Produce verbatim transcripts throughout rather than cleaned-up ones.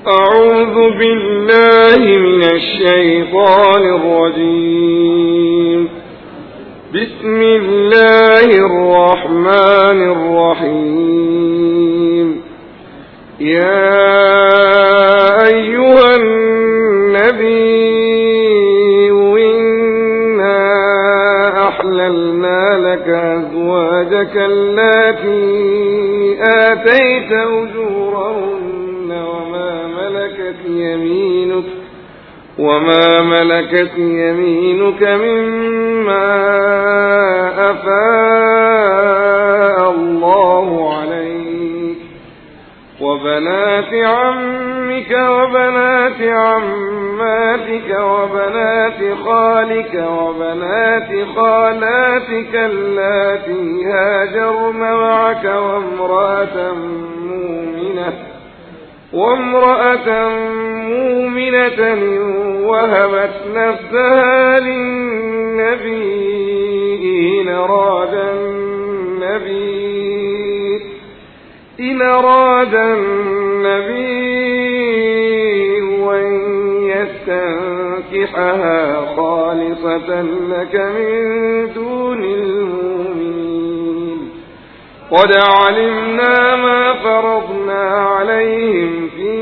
أعوذ بالله من الشيطان الرجيم. بسم الله الرحمن الرحيم. يا أيها النبي إنا أحللنا لك أزواجك اللاتي آتيت أجورهن وما ملكت يمينك وما ملكت يمينك مما أفاء الله عليك وبنات عمك وبنات عماتك وبنات خالك وبنات خالاتك اللاتي هاجرن معك وامرأة مؤمنة وامرأة مؤمنة وهبت نفسها للنبي إن أراد النبي إن أراد النبي أن يستنكحها خالصة لك من دون المؤمنين قد علمنا ما فرضنا عليهم في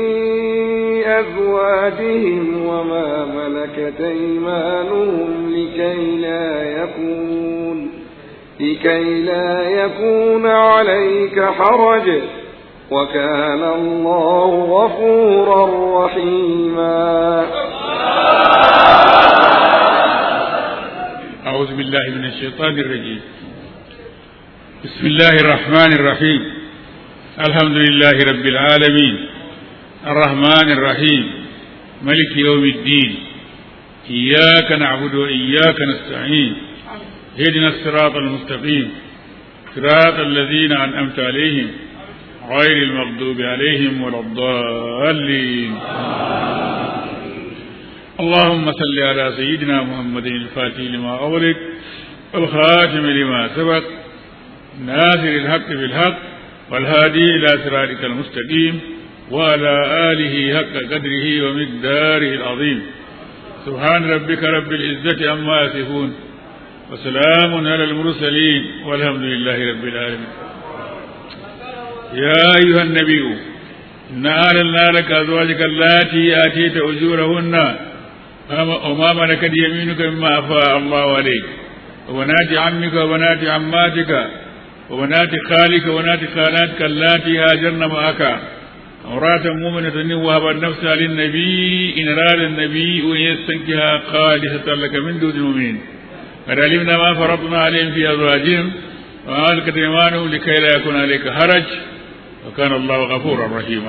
أزواجهم وما ملكت أيمانهم لكي لا يكون لكي لا يكون عليك حرج وكان الله غفورا رحيما. أعوذ بالله من الشيطان الرجيم. بسم الله الرحمن الرحيم. الحمد لله رب العالمين الرحمن الرحيم ملك يوم الدين إياك نعبد وإياك نستعين اهدنا الصراط المستقيم صراط الذين أنعمت عليهم غير المغضوب عليهم ولا الضالين. اللهم صل على سيدنا محمد الفاتح لما أغلق والخاتم لما سبق ناصر الحق بالحق والهادي إلى صراطك المستقيم وعلى آله حق قدره ومقداره العظيم. سبحان ربك رب العزة عما يصفون وسلام على المرسلين والحمد لله رب العالمين. يا أيها النبي إنا أحللنا لك أزواجك اللاتي آتيت أجورهن وما ملكت يمينك مما أفاء الله عليك وبنات عمك وبنات عماتك وبنات خالك وبنات خالاتك اللاتي هاجرن معك امرأة مؤمنة وهبت نفسها للنبي إن أراد النبي أن يستنكحها خالصة لك من دون المؤمنين قد علمنا ما فرضنا عليهم في أزواجهم وما ملكت أيمانهم لكي لا يكون عليك حرج وكان الله غفورا رحيما.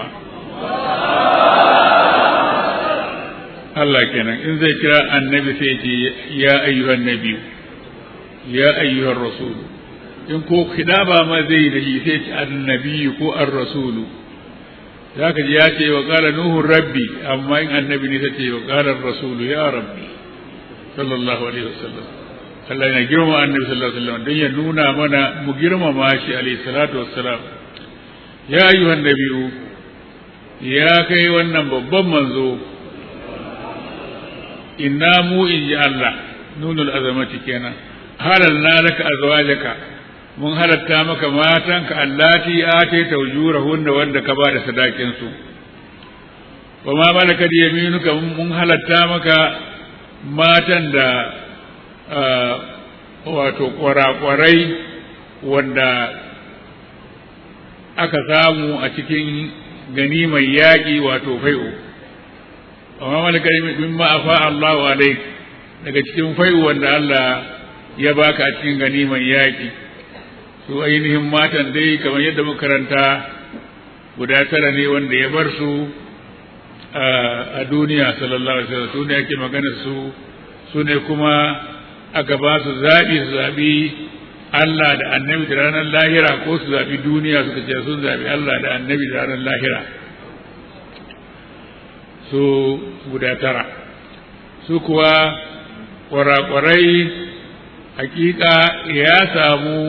الله كان إن ذكر النبي سيتي يا أيها النبي يا أيها الرسول إن كو خدابا ما زي دشي سيتي النبي كو الرسول ذاك جاءتي وقال نوح ربي أما إن النبي نسيتي وقال الرسول يا ربي صلى الله عليه وسلم. Allah yana girma annabi sallallahu alaihi wasallam don ya nuna mana mu girmama shi alaihi salatu wassalam. Ya ayyuhan nabiyyu ya kai wannan babban manzo inna mu inji Allah nunul azamati kenan halalna laka azwajaka mun halatta maka matanka allati ataita ujurahunna wanda ka bada sadakin su wa ma malakat yaminuka mun halatta maka matan da wato kwarakwarai wanda aka samu a cikin ganimar yaƙi wato fai'u amma malaka mimma afa Allahu alaik daga cikin fai'u wanda Allah ya baka a cikin ganimar yaƙi su ainihin matan dai kamar yadda muka karanta guda tara ne wanda ya bar su a duniya sallallahu alaihi wasallam su ne ake magana su su ne kuma aka ba su zaɓi su zaɓi Allah da annabi da ranar lahira ko su zaɓi duniya suka ce sun zaɓi Allah da annabi da ranar lahira su guda tara su kuwa kwarakwarai hakika ya samu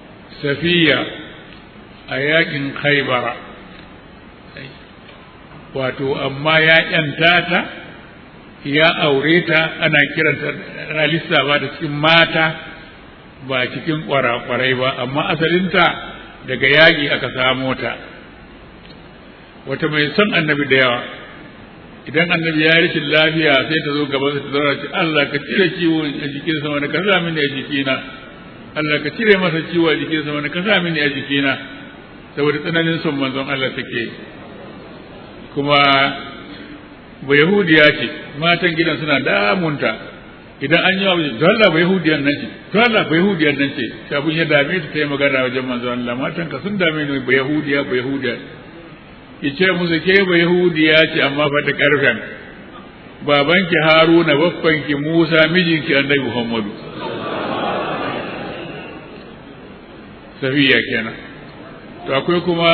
safiya a yakin khaibara wato amma ya ƴanta ta ya aure ta ana kiranta ana lissafa da cikin mata ba cikin kwarakwarai ba amma asalinta daga yaƙi aka samo ta wata mai son annabi da yawa idan annabi ya rashin lafiya sai ta zo gaba ta zauna ce Allah ka cire ciwo a jikinsa wani ka sa mini a jikina Allah ka cire masa ciwo a jikinsa wani ka sa mini a jikina saboda tsananin son manzon Allah take kuma ba yahudiya ce matan gidan suna damunta idan an yi wa to Allah ba yahudiyan nan ce to Allah ba yahudiyan nan ce kafin ya dame ta yi magana wajen manzon Allah matan ka sun dame ni ba yahudiya ba yahudiya yace musu ke ba yahudiya ce amma fa ta karfen babanki Haruna baffanki Musa mijinki Annabi Muhammadu Safiya kenan to akwai kuma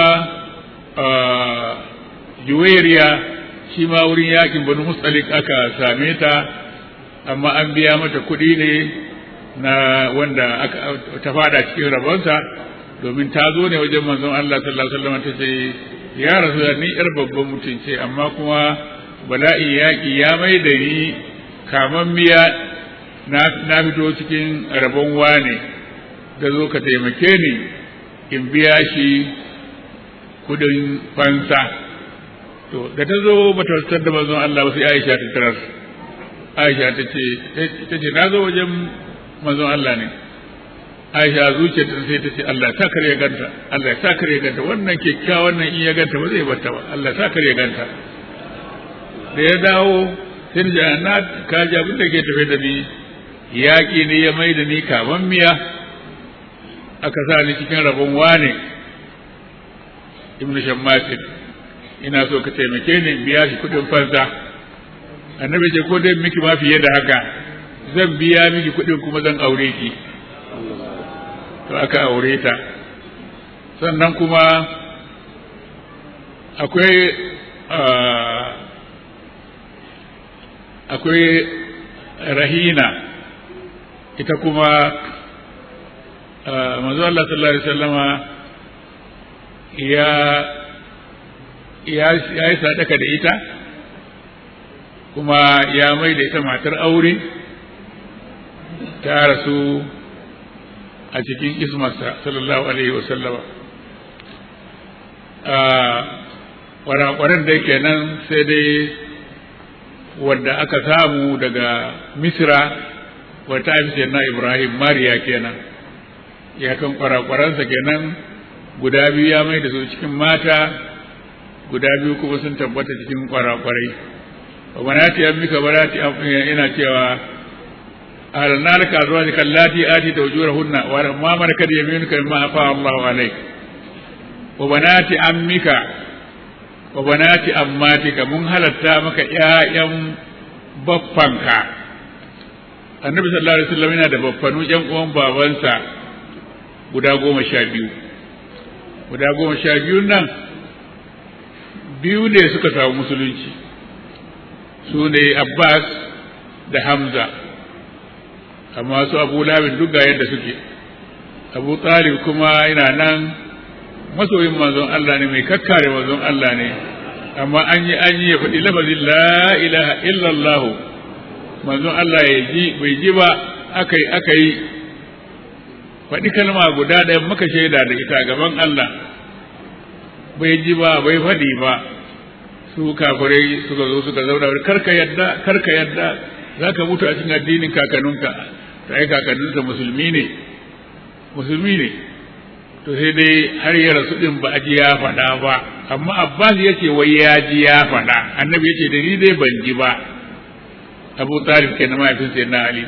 Juwairiya shi ma wurin yakin Banu Mustalik aka same ta amma an biya mata kuɗi ne na wanda aka ta fada cikin rabonsa domin ta zo ne wajen manzon Allah sallallahu alaihi wasallam ta ce ya rasu ni yar babban mutum ce amma kuma bala'i yaƙi ya mai da ni kaman miya na, na fito cikin rabon wane da zo ka taimake ni in biya shi kudin fansa to da ta zo ba ta wasu da manzon Allah ba sai Aisha ta tarar Aisha ta ce ta ce na zo wajen manzon Allah ne Aisha zuciyarta sai ta ce Allah ta kare ganta Allah ta kare ganta wannan kyakkyawan nan in ya ganta ba zai barta ba Allah ta kare ganta da ya dawo sai da na ka ji abin da ke tafe da ni yaƙi ne ya mai da ni kaman miya aka sa ni cikin rabon wane Ibn Shammasin ina so ka taimake ni biya shi kuɗin fansa annabi ce ko dai miki ma fiye da haka zan biya miki kuɗin kuma zan aure ki to aka aure ta sannan kuma akwai akwai Rahina ita kuma manzo Allah sallallahu alaihi wasallama ya ya yi sadaka da ita kuma ya mai da ita matar aure ta rasu a cikin ismarsa sallallahu alaihi wasallama kwarakwaran da kenan sai dai wadda aka samu daga misra wata fi na ibrahim mariya kenan ya kan kwarakwaransa kenan guda biyu ya mai da su cikin mata guda biyu kuma sun tabbata cikin kwarakwarai wa banati ammika banati ina cewa alanna laka azwajika allati atita ujurahunna wa ma malakat yaminuka mimma afa Allahu alayk wa banati ammika wa banati ammatika mun halatta maka ƴaƴan baffanka annabi sallallahu alaihi wasallam yana da baffanu ƴan uwan babansa guda goma sha biyu guda goma sha biyu nan biyu ne suka samu musulunci su ne Abbas da Hamza amma su Abu Lahab duk ga yadda suke Abu Talib kuma yana nan masoyin manzon Allah ne mai kakkare manzon Allah ne amma an yi an yi ya faɗi lafazin la ilaha illallah manzon Allah ya ji bai ji ba akai akai faɗi kalma guda ɗaya muka shaida da ita gaban Allah bai ji ba bai faɗi ba su kafirai suka zo suka zauna karka yadda karka yadda zaka mutu a cikin addinin kakanninka to ai kakanninsa musulmi ne musulmi ne to sai dai har ya rasu din ba a ji ya faɗa ba amma Abbas yace wai ya ji ya faɗa annabi yace da ni dai ban ji ba Abu Talib kenan mahaifin sayyidina Ali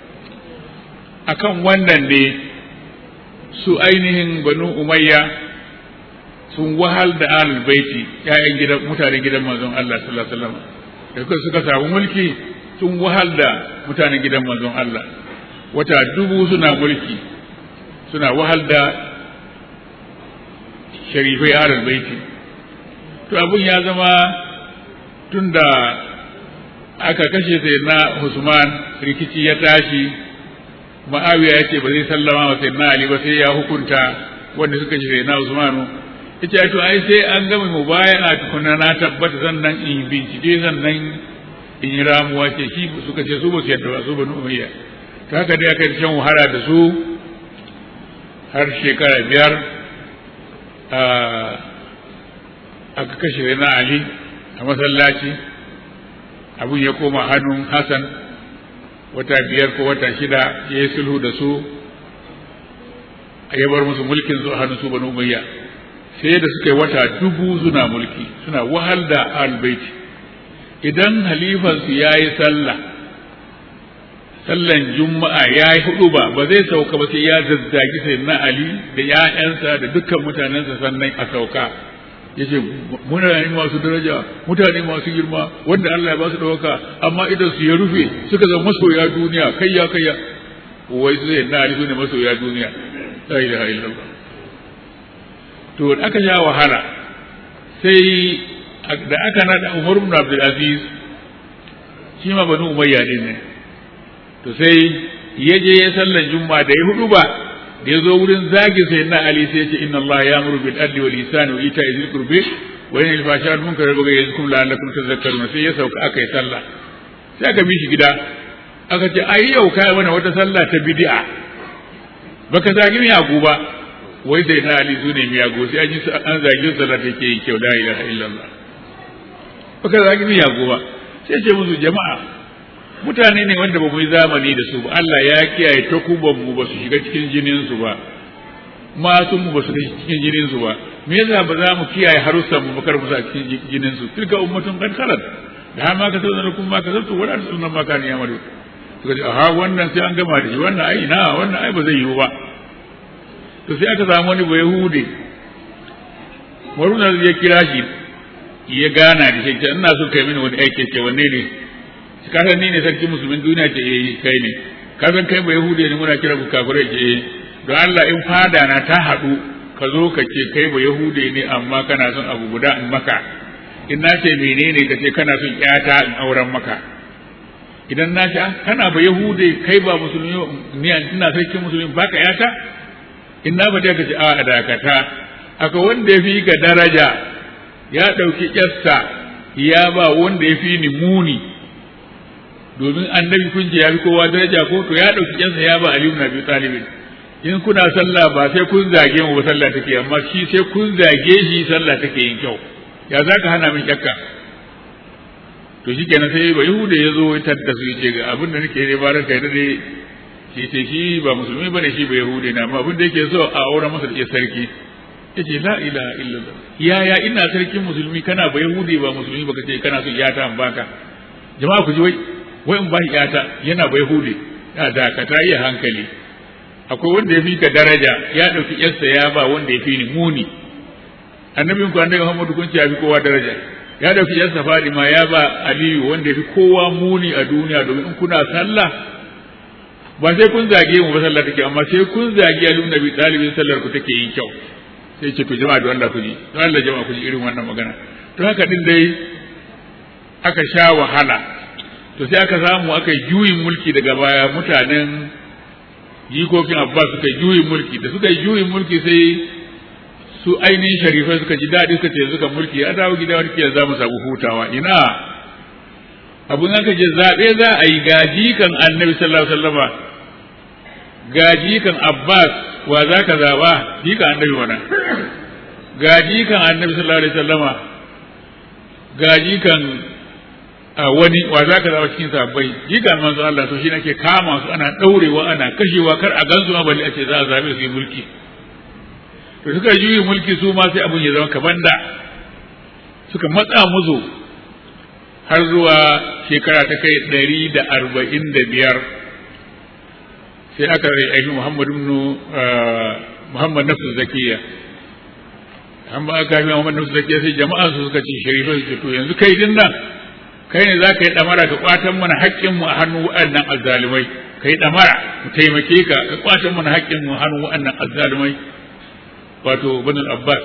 akan wannan ne su ainihin Banu Umayya sun wahal da Ahlul Baiti ƴaƴan gidan mutanen gidan manzon Allah sallallahu alaihi wasallam da suka samu mulki sun wahal da mutanen gidan manzon Allah wata dubu suna mulki suna wahal da sharifai Ahlul Baiti to abun ya zama tunda aka kashe sayyidina Usman rikici ya tashi Muawiya ya ce ba zai sallama wa sayyidina Ali ba sai ya hukunta wanda suka kashe sayyidina Usman ita to ai sai an gama mubaya'a tukuna na tabbata sannan in bincike sannan in yi ramuwa ce shi suka ce su ba su yadda ba su banu umayya ta haka dai aka yi shan wahala da su har shekara biyar aka kashe na Ali a masallaci abun ya koma hannun Hassan wata biyar ko wata shida ya yi sulhu da su ya bar musu mulkin su a hannun su banu umayya sai da suka yi wata dubu suna mulki suna wahal da albaiti idan halifansu ya yi sallah sallan juma'a ya yi hudu ba ba zai sauka ba sai ya zazzagi sai na Ali da ‘ya'yansa da dukkan mutanensa sannan a sauka ya ce mutane masu daraja mutane masu girma wanda Allah ya ba su ɗauka amma idan su ya rufe suka zama masoya duniya kayya kayya wai sai na Ali su ne masoya duniya la ilaha illallah to aka sha wahala sai da aka nada Umar ibn Abdul Aziz shi ma banu Umayya din ne to sai ya je ya sallan juma'a da ya hudu ba da ya zo wurin zagi sai na Ali sai ya ce inna Allah ya'muru bil adli wal ihsani wa ita'i dhil qurbi wa yanha 'anil fahsha'i wal munkari wa baghi yadhkurukum la'allakum tadhakkarun sai ya sauka aka yi sallah sai aka bi shi gida aka ce ai yau kai mana wata sallah ta bid'a baka zagi mi yago ba wai sai na Ali su ne mi yago sai an yi an zagi sallah take yin kyau la ilaha illallah baka zagi mi yago ba sai ce musu jama'a mutane ne wanda ba mu yi zamani da su ba Allah ya kiyaye takuban mu ba su shiga cikin jinin su ba masu mu ba su shiga cikin jinin su ba me yasa ba za mu kiyaye harussan mu bakar mu sa cikin jinin su tilka ummatun qad khalat da ma ka sanar kuma ma ka zato wala sunan ma kan ya mare to kace aha wannan sai an gama da shi wannan ai na wannan ai ba zai yiwu ba to sai aka samu wani bai hude waruna ya kira shi ya gana da shi ina so kai mini wani aiki ce wanne ne ka san ni ne sarki musulmin duniya ce eh kai ne ka san kai ba yahude ne muna kira ku kafirai ce eh don Allah in fada na ta haɗu ka zo ka ce kai ba yahude ne amma kana son abu guda in maka in na ce menene ka ce kana son ƴata in auren maka idan na ce kana ba yahude kai ba musulmi ni ina sarki musulmi baka ƴata in na ba ka ce a dakata aka wanda ya fi ka daraja ya ɗauki ƴarsa ya ba wanda ya fi ni muni domin annabi kun ce ya fi kowa daraja ko to ya ɗauki ƴansa ya ba Ali ibn Abi Talib in kuna sallah ba sai kun zage mu ba sallah take amma shi sai kun zage shi sallah take yin kyau ya zaka hana min kyakka to shikenan sai ba yahuda ya zo ya tadda su yace ga abin da nake ne baran kai da dai shi ce shi ba musulmi bane shi ba yahude na amma abin da yake so a aure masa da sarki yace la ilaha illallah yaya ina sarkin musulmi kana ba yahude ba musulmi baka ce kana so iyata an baka jama'a ku ji wai wai in ba shi iyata yana bai hude ya da ka ta iya hankali akwai wanda ya fi ka daraja ya ɗauki yarsa ya ba wanda ya fi ni muni annabin ku annabi Muhammadu kun ce ya fi kowa daraja ya ɗauki yarsa Fadima ya ba Aliyu wanda ya fi kowa muni a duniya domin in kuna sallah ba sai kun zage mu ba sallah take amma sai kun zage Ali ibn Abi Talib sallar ku take yin kyau sai ce to jama'a da Allah ku ji to Allah jama'a ku ji irin wannan magana to haka din dai aka sha wahala to sai aka samu aka yi juyin mulki daga baya mutanen jikokin Abbas suka yi juyin mulki da suka yi juyin mulki sai su ainihin sharifai suka ji daɗi suka ce suka mulki a dawo gida wani kiyar za mu samu hutawa ina abun aka je zaɓe za a yi gaji kan annabi sallallahu alaihi wasallama gaji kan Abbas wa za ka zaɓa jika annabi wannan gaji kan annabi sallallahu alaihi wasallama gaji kan a wani wa za ka zama cikin sabbai jiga manzo Allah to shi nake kama su ana daurewa ana kashewa kar a gansu ma balle a ce za a zabe su yi mulki to suka juyi mulki su ma sai abun ya zama kaban da suka matsa musu har zuwa shekara ta kai ɗari da arba'in da biyar sai aka rai aiki Muhammad ibn Muhammad nafsu zakiya amma aka yi Muhammad nafsu zakiya sai jama'a su suka ci sharifai su to yanzu kai din nan kai ne za ka yi ɗamara ka ƙwatan mana haƙƙinmu a hannun waɗannan azzalumai ka yi ɗamara mu taimake ka ka ƙwatan mana haƙƙinmu a hannun waɗannan azzalumai wato banul abbas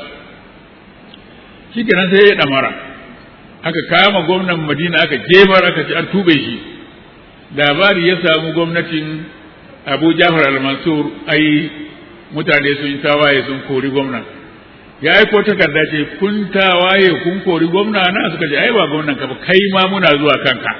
shi kenan sai ya ɗamara aka kama gwamnan madina aka jefar aka ci an tube shi labari ya samu gwamnatin abu jafar al-mansur ai mutane sun tawaye sun kori gwamnan ya aiko takarda ce kun tawaye kun kori gwamna na suka ce ai ba gwamnan ka ba kai ma muna zuwa kanka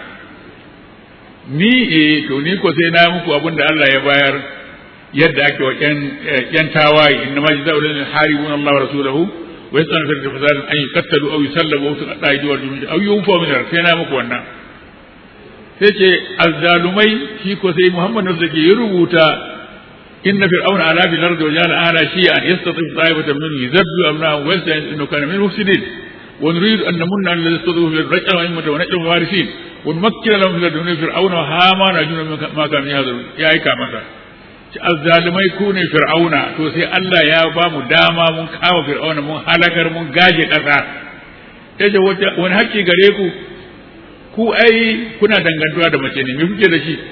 ni eh to ni ko sai na muku abin da Allah ya bayar yadda ake wa ƴan tawaye inna ma jazaa'u lil haribuna Allah wa rasulahu wa yas'aluna fil fasad an yuqtalu aw yusallabu aw tuqatta aydihim aw yunfaw min sai na muku wannan sai ce azzalumai shi ko sai Muhammad nasu ke ya rubuta inna fir'auna ala bil ardi wa ja'ala ahla shi'an yastatif ta'ifatan minhum yuzabbu amnahum wa yasta'inu kana min mufsidin wa nuridu an namunna ala alladhina istad'u fil raj'a wa immata wa naj'al warisin wa numakkina lahum fil ardi fir'auna wa hamana ajuna ma kanu yahdurun ya aika masa azzalumai ku ne fir'auna to sai Allah ya ba mu dama mun kawo fir'auna mun halakar mun gaje kasa yace wani haƙƙi gare ku ku ai kuna dangantuwa da mace ne me kuke da shi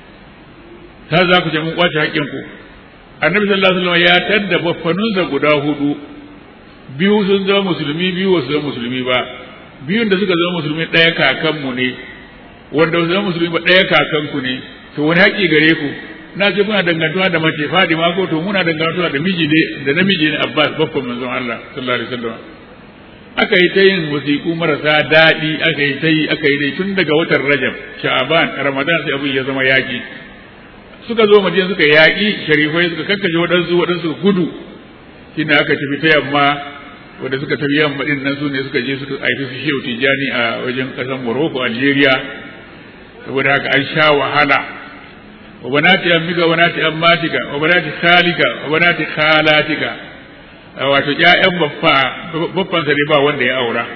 ta za ku ce mun kwace haƙƙin ku annabi sallallahu alaihi wasallam ya tadda baffanunsa guda hudu biyu sun zama musulmi biyu wasu zama musulmi ba biyun da suka zama musulmi ɗaya kakanmu ne wanda wasu zama musulmi ba ɗaya kakanku ne to wani haƙƙi gare ku na ce muna dangantuwa da mace Fadima ko to muna dangantuwa da miji ne da namiji ne Abbas baffan manzon Allah sallallahu alaihi wasallam aka yi ta yin wasiƙu marasa daɗi aka yi ta yi aka yi dai tun daga watan Rajab Sha'ban Ramadan sai abin ya zama yaƙi suka zo Madina suka yaƙi sharifai suka kakkashe waɗansu waɗansu suka gudu shine aka tafi ta yamma wanda suka tafi yamma din nan su ne suka je suka aiki su Shehu Tijani a wajen ƙasar Morocco Algeria saboda haka an sha wahala wa banati ammika wa banati ammatika wa banati khalika wa banati khalatika wato ƴaƴan baffa baffan sa ba wanda ya aura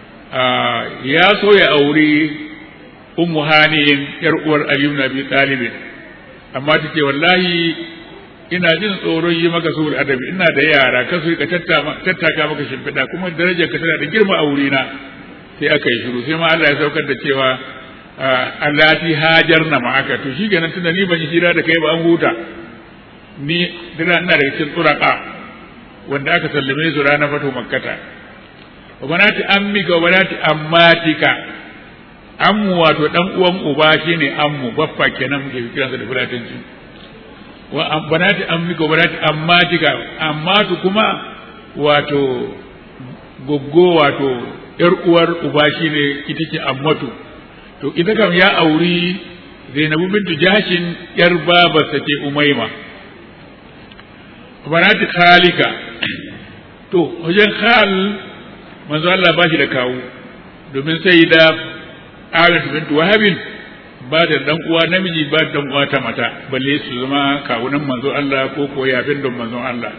ya so ya auri ummu hanin yar uwar Ali ibn Abi Talib amma tace wallahi ina jin tsoron yi maka sul adabi ina da yara ka su ka tattaka maka shimfiɗa kuma darajar ka tana da girma a wurina sai aka yi shiru sai ma Allah ya saukar da cewa allati hajarna ma'aka to shi kenan tunda ni ban yi hira da kai ba an huta ni dina ina daga cikin turaka wanda aka sallame su ranar fatu makkata wa banati ammika wa banati ammatika ammu wato dan uwan uba shine ammu baffa kenan muke kiransa da fulatanci wa banati ammika wa banati ammatika ammatu kuma wato goggo wato yar uwar uba shine ita ce ammatu to ita kam ya auri Zainabu bintu Jahshin yar babarsa ce Umayma banati khalika to wajen khal manzo Allah ba shi da kawu domin sai da Aisha bintu Wahabin ba da dan uwa namiji ba da dan uwa ta mata balle su zama kawunan manzo Allah ko ko yafin don manzo Allah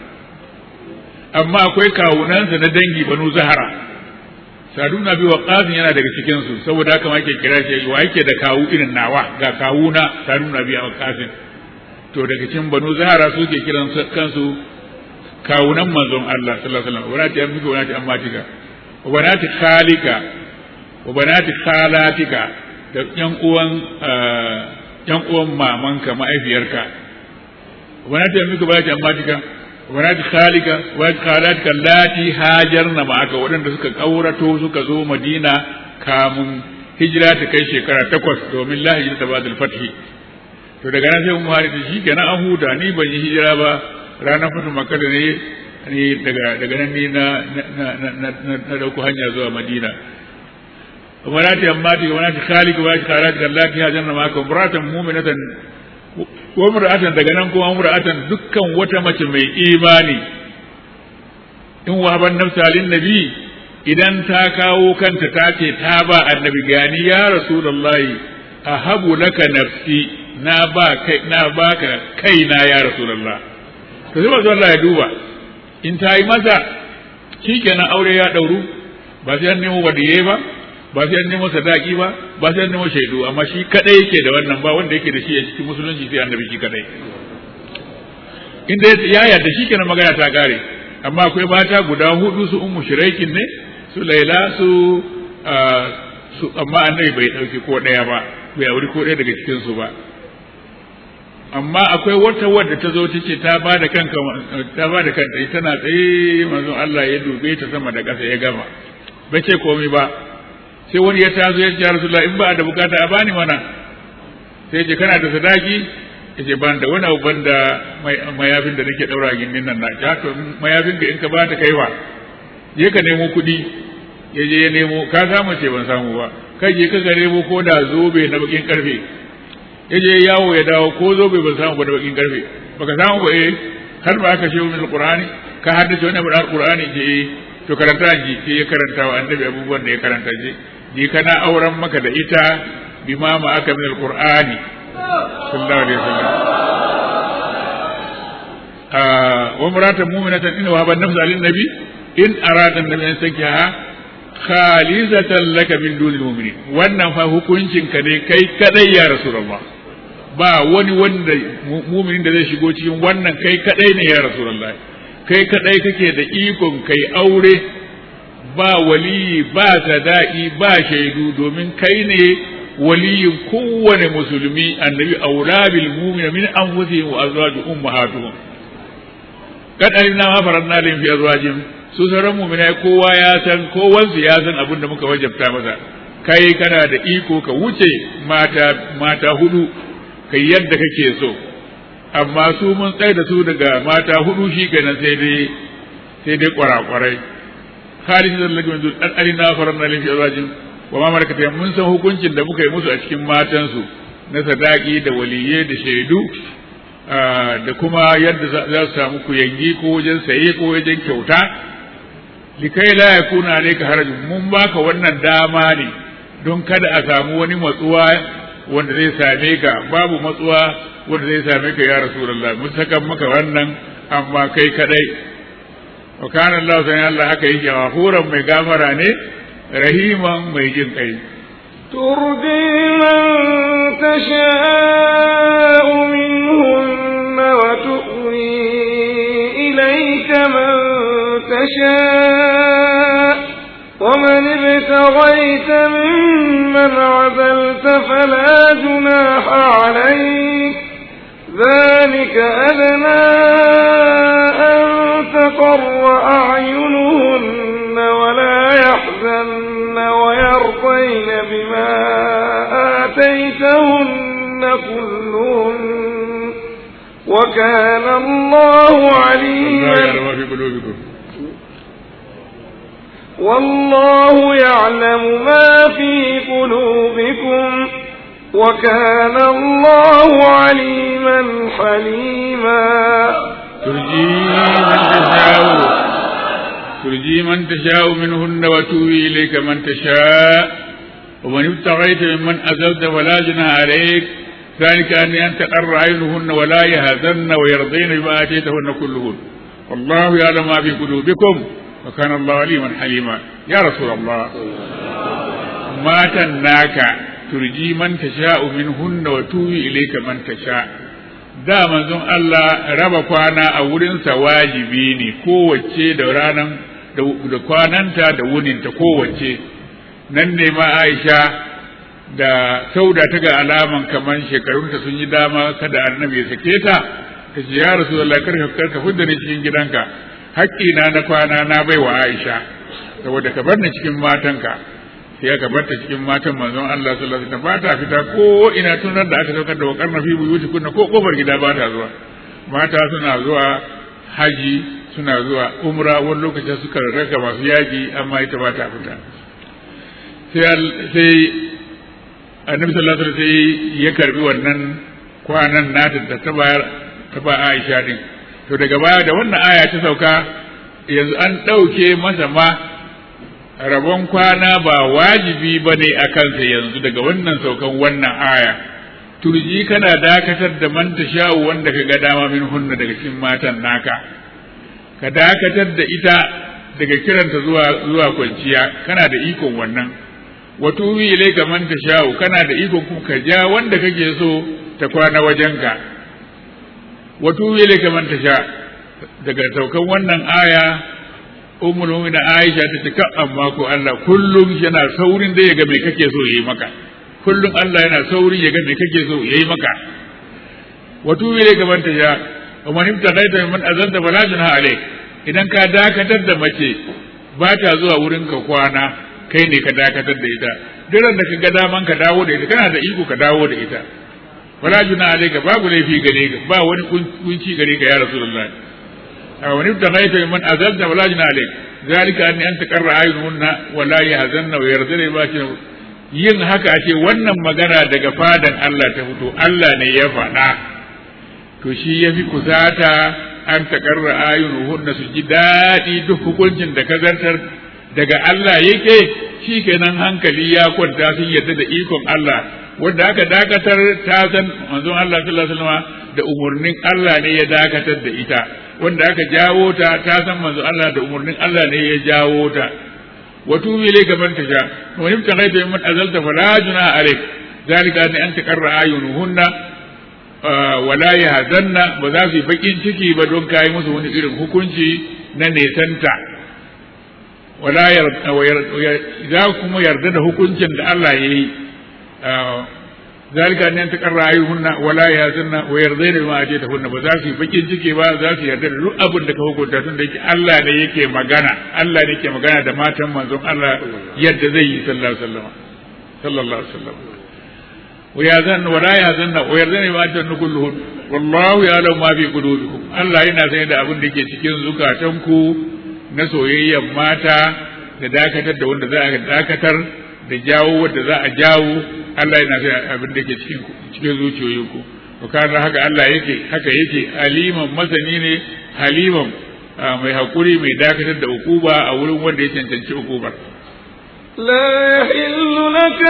amma akwai kawunansa na dangi Banu Zahara Sadu na bi Waqqas yana daga cikin su saboda haka ma yake kira shi wa yake da kawu irin nawa ga kawuna Sadu na bi Waqqas to daga cikin Banu Zahara su ke kiran kansu kawunan manzon Allah sallallahu alaihi wasallam wanati ammika wanati ammatika wa banati khalika wa banati khalatika da yan uwan yan uwan mamanka ma'aifiyarka wa banati ammika wanati ammatika wanati khalika wa khalatika lati hajarna ma'aka wadanda suka kaurato suka zo Madina kamun hijira ta kai shekara takwas domin la hijrata ba'da al-fath to daga nan sai mu hari da shi kenan an huta ni ban yi hijira ba ranar fatu makka da ne ni daga daga nan ni na na na dauko hanya zuwa Madina wanati ammati wanati khalika wa khalatika lati hajarna ma'aka muratan mu'minatan wa mura'atan daga nan kuma mura'atan dukkan wata mace mai imani in wahaban nafsa lin nabi idan ta kawo kanta ta ce ta ba annabi gani ya rasulullahi ahabu laka nafsi na ba kai na baka kaina ya rasulullah to sai manzo Allah ya duba in ta yi masa shikenan aure ya dauru ba sai an nemo wadiye ba ba sai an nemo sadaki ba ba sai an nemo shaidu amma shi kadai yake da wannan ba wanda yake da shi a cikin musulunci sai annabi shi kadai inda ya yarda shi kenan magana ta kare amma akwai mata guda hudu su ummu shiraikin ne su laila su su amma annabi bai dauki ko daya ba bai auri ko daya daga cikin su ba amma akwai wata wadda ta zo ta ce ta ba da kanka ta ba da kanta tana tsaye manzon Allah ya dube ta sama da ƙasa ya gama bai ce komai ba sai wani ya tazo ya ce ya Rasulullah in ba da bukata a bani mana sai ce kana da sadaki yace ban da wani abu banda mayafin da nake daura gindin nan na ja to mayafin da in ka ba ta kaiwa je ka nemo kuɗi ya je ya nemo ka samu ce ban samu ba kai je ka nemo ko da zobe na bakin karfe ya je yawo ya dawo ko zobe ban samu ba da bakin karfe baka samu ba eh har ba ka shehu min alqur'ani ka haddace wani abu da alqur'ani je eh to karanta ji sai ya karanta wa annabi abubuwan da ya karanta je je kana auren maka da ita bima ma aka min alqur'ani sallallahu alaihi wasallam ah wa maratan mu'minatan in wa ban nafsa lin nabi in arada an-nabi an sankiha khalizatan laka min dunil mu'minin wannan fa hukuncin ka ne kai kadai ya rasulullah ba wani wanda mu'minin da zai shigo cikin wannan kai kadai ne ya rasulullah kai kadai kake da ikon kai aure ba wali ba sadaqi ba shaidu domin kai ne waliyin kowane musulmi annabi aula bil mu'mina min anfusihim wa azwaju ummahatuhum kad alimna ma faradna lahum fi azwajihim su sauran mu'minai kowa ya san kowansu ya san abin da muka wajabta masa kai kana da iko ka wuce mata mata hudu kai yadda kake so amma su mun tsaye da su daga mata hudu shi kenan sai dai sai dai kwarakwarai khalidan lakum min alina faradna lahum fi azwajihim wa ma malakat mun san hukuncin da muka yi musu a cikin matansu na sadaki da waliyye da shaidu da kuma yadda za su samu kuyangi ko wajen saye ko wajen kyauta likai la yakuna alayka haraj mun baka wannan dama ne don kada a samu wani matsuwa wanda zai same ka babu matsuwa wanda zai same ka ya rasulullah mun saka maka wannan amma kai kadai wa kana Allah sai Allah haka yake ghafuran mai gafara ne rahiman mai jin kai turdi man tasha'u minhunna wa tu'wi ilayka man تشاء ومن ابتغيت ممن عزلت فلا جناح عليك ذلك أدنى أن تقر أعينهن ولا يحزن ويرضين بما آتيتهن كلهن وكان الله عليما والله يعلم ما في قلوبكم وكان الله عليما حليما ترجي من تشاء ترجي من تشاء منهن وتوي إليك من تشاء ومن ابتغيت ممن أزلت فلا جناح عليك ذلك أن تقر عينهن ولا يهزن ويرضين بما آتيتهن كلهن والله يعلم ما في قلوبكم وكان الله عليما حليما يا رسول الله ما تناك ترجي من تشاء منهن وتوي إليك من تشاء da manzon Allah raba kwana a wurinsa wajibi ne kowace da ranan da kwananta da wuninta kowace nan ne ma Aisha da sauda ta ga alaman kaman shekarunta sun yi dama kada annabi ya sake ta ta ce ya rasulullahi karka karka fudda ni cikin gidanka haƙƙina na kwana na bai wa Aisha saboda ka bar ni cikin matanka sai ka bar ta cikin matan manzon Allah sallallahu alaihi wasallam ba ta fita ko ina tunar da aka saukar da wakar na fi buyuti kunna ko kofar gida ba ta zuwa mata suna zuwa haji suna zuwa umra wani lokacin suka raka masu yaji amma ita ba ta fita sai sai annabi sallallahu alaihi wasallam sai ya karbi wannan kwanan nata da ta bayar ta ba Aisha din to daga baya da wannan aya ta sauka yanzu an ɗauke masa ma rabon kwana ba wajibi ba ne a kansa yanzu daga wannan saukan wannan aya turji kana dakatar da man sha'u wanda ka ga dama min hunna daga cikin matan naka ka dakatar da ita daga kiranta zuwa zuwa kwanciya kana da ikon wannan wa tuwi ilayka man sha'u kana da ikon kuma ka ja wanda kake so ta kwana wajenka wa tuwi ilayka man tasha daga saukan wannan aya ummul mu'minin Aisha ta ce amma ko Allah kullum yana saurin da ya ga me kake so yayi maka kullum Allah yana saurin ya ga me kake so yayi maka wato wile ga manta ya wa man ibtadaita min azanta fala junaha alayk idan ka dakatar da mace ba ta zuwa wurin ka kwana kai ne ka dakatar da ita duk da ka ga daman ka dawo da ita kana da iko ka dawo da ita fala junaha alayka babu laifi gare ka ba wani kunci gare ka ya rasulullahi wani da gaita man azalta wala jina alayk zalika an anta qarra ayunuhunna wa la yahzanna wa yardina ba ce yin haka ce wannan magana daga fadan Allah ta fito Allah ne ya faɗa to shi yafi kusata an taqarra ayunuhunna su ji daɗi duk hukuncin da ka zartar daga Allah yake shikenan hankali ya kwanta sun yadda da ikon Allah wanda aka dakatar ta san manzon Allah sallallahu alaihi wasallam da umurnin Allah ne ya dakatar da ita wanda aka jawo ta ta san manzon Allah da umurnin Allah ne ya jawo ta wa tubi ilayka man tasha wa in taqaita man azalta fala juna alayk zalika an anta qarra ayunuhunna wa la yahzanna ba za su bakin ciki ba don kai musu wani irin hukunci na nesanta wala yarda kuma yarda da hukuncin da Allah ya yi zalika ne ta karra ayyuhunna wala yazunna wa yardina bima ataytahunna ba za su bakin ciki ba za su yarda da duk abin da ka hukunta tun da yake Allah ne yake magana Allah ne yake magana da matan manzon Allah yadda zai yi sallallahu alaihi wasallam sallallahu alaihi wasallam wa yazunna wala yazunna wa yardina bima ataytahunna kulluhun wallahu ya'lamu ma fi qulubikum Allah yana sani da abin da yake cikin zukatanku na soyayyen mata da dakatar da wanda za a dakatar da jawo wanda za a jawo Allah yana sai abin da ke cikin cikin zuciyoyinku to kana haka Allah yake haka yake aliman masani ne haliman mai hakuri mai dakatar da ukuba a wurin wanda ya cancanci ukubar لا يحل لك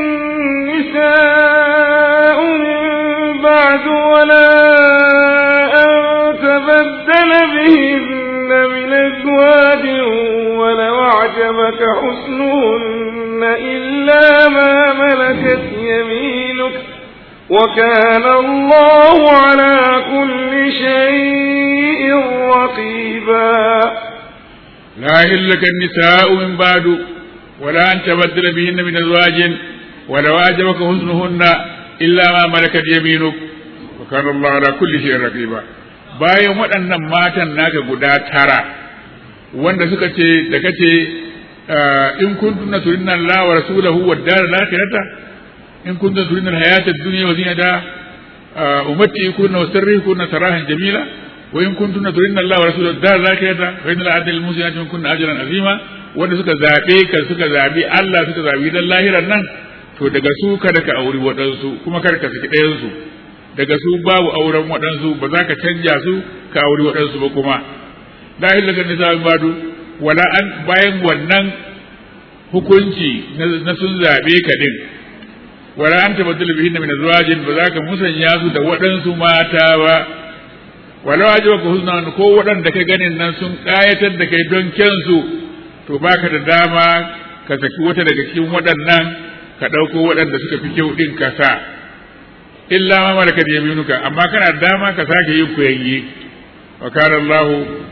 النساء من بعد ولا أن تبدل بهن من أزواج ولو أعجبك حسنهن إلا ما ملكت يمينك وكان الله على كل شيء رقيبا لا يحل لك النساء من بعد ولا أن تبدل بهن من أزواج ولو أعجبك حسنهن إلا ما ملكت يمينك وكان الله على كل شيء رقيبا bayan waɗannan matan naka guda tara wanda suka ce da kace in kuntunna turinna Allah wa rasulahu wad dar al akhirata in kuntunna turinna al hayata ad dunya wa zinata umatti kunna wasarrikunna sarahan jamila wa in kuntunna turinna Allah wa rasulahu wad dar al akhirata fa inna al adl muslimin kunna ajran azima wanda suka zabe ka suka zabi Allah suka zabi dan lahiran nan to daga su kada ka auri waɗansu kuma kada ka saki ɗayan su daga su babu auren waɗansu ba za ka canja su ka auri waɗansu ba kuma la ilaha illa badu wala an bayan wannan hukunci na sun zabe ka din wala an tabaddal bihin min azwajin ba za ka musanya su da waɗansu mata ba wala wajiba ku husna ko waɗanda ka ganin nan sun kayatar da kai don kyansu to baka da dama ka saki wata daga cikin waɗannan ka ɗauko waɗanda suka fi kyau din ka sa illa ma malakat yaminuka amma kana da dama ka sake yin kuyangi wa kana Allah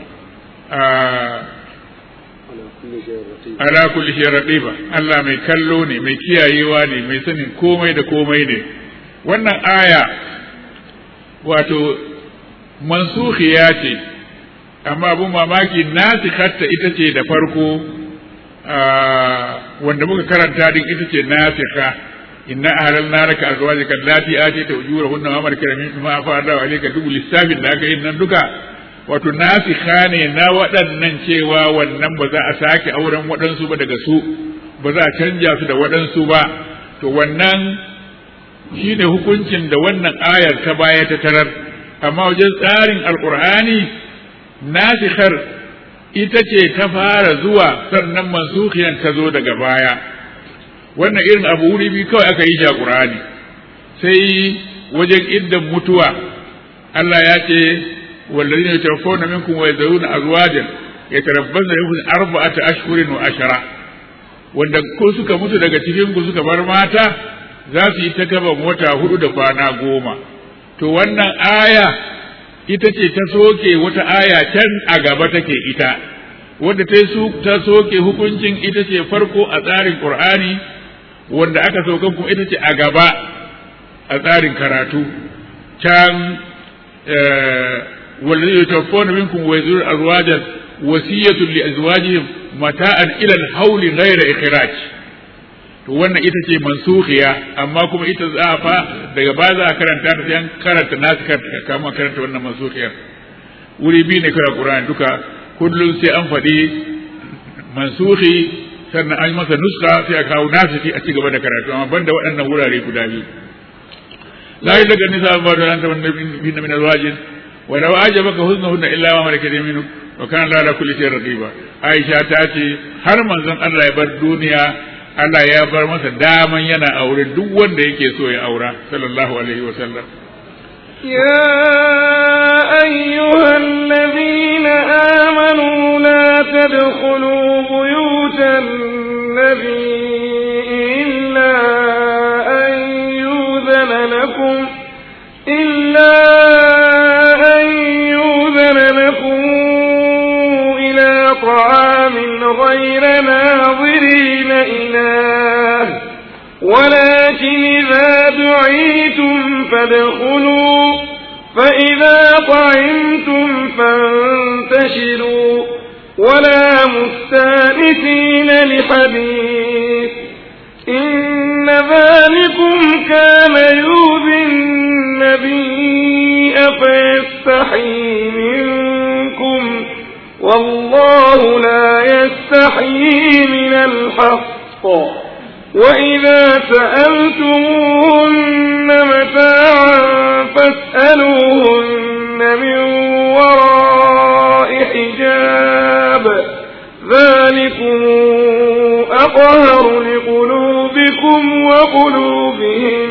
ala kulli shay'in raqiba Allah mai kallo ne mai kiyayewa ne mai sanin komai da komai ne wannan aya wato mansukhiya ce amma abun mamaki nasikhatta ita ce da farko wanda muka karanta din ita ce nasikha inna ahlalna laka azwajaka allati atayta ujurahunna wa amarka mimma afa Allahu alayka duk lissafin da aka yi nan duka wato nasikha ne na waɗannan cewa wannan ba za a sake auren waɗansu ba daga su ba za a canja su da waɗansu ba to wannan shine hukuncin da wannan ayar ta baya ta tarar amma wajen tsarin alqur'ani nasikhar ita ce ta fara zuwa sannan mansukhiyan ta zo daga baya wannan irin abu wuri bi kawai aka yi shi a Qur'ani sai wajen iddan mutuwa Allah ya ce wallazina yatawaffawna minkum wa yadhuruna azwajan yatarabbasna bikum arba'ata ashhurin wa ashara wanda ko suka mutu daga cikin ku suka bar mata za su yi ta gaba wata hudu da kwana goma to wannan aya ita ce ta soke wata aya can a gaba take ita wanda ta su ta soke hukuncin ita ce farko a tsarin Qur'ani wanda aka saukan kuma ita ce a gaba a tsarin karatu can wallazi yatawaffawna minkum wa yazuruna azwajan wasiyatun li azwajihim mata'an ila al-hawl ghayra ikhraj to wannan ita ce mansukhiya amma kuma ita za fa daga ba za a karanta ta sai an karanta nasu kama karanta wannan mansukhiyar wuri biyu ne kira Qur'ani duka kullum sai an faɗi mansuhi sannan an masa nuska sai a kawo nasiki a ci gaba da karatu amma banda waɗannan wurare guda biyu la ilaha nisa ba da anta min min alwajin wa law ajabaka husnuhunna illa ma malakat yaminu wa kana la kulli shay'in raqiba Aisha ta ce har manzon Allah ya bar duniya Allah ya bar masa daman yana aure duk wanda yake so ya aura sallallahu alaihi wa sallam يا أيها الذين آمنوا لا تدخلوا بيوت النبي إلا أن يؤذن لكم إلا أن يؤذن لكم إلى طعام غير ناظرين إناه ولكن إذا دعيتم فادخلوا فإذا طعمتم فانتشروا ولا مستأنسين لحديث إن ذلكم كان يؤذي النبي فيستحيي منكم والله لا يستحيي من الحق وإذا سألتموهن متاعا فاسألوهن من وراء حجاب ذلكم أطهر لقلوبكم وقلوبهم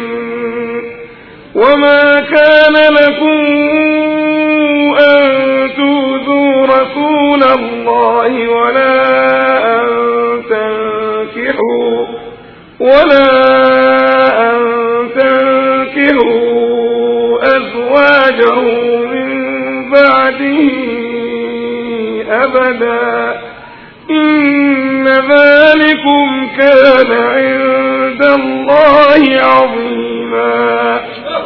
وما كان لكم أن تؤذوا رسول الله ولا أن تنكحوا ولا أن تنكحوا أزواجه من بعده أبدا إن ذلكم كان عند الله عظيما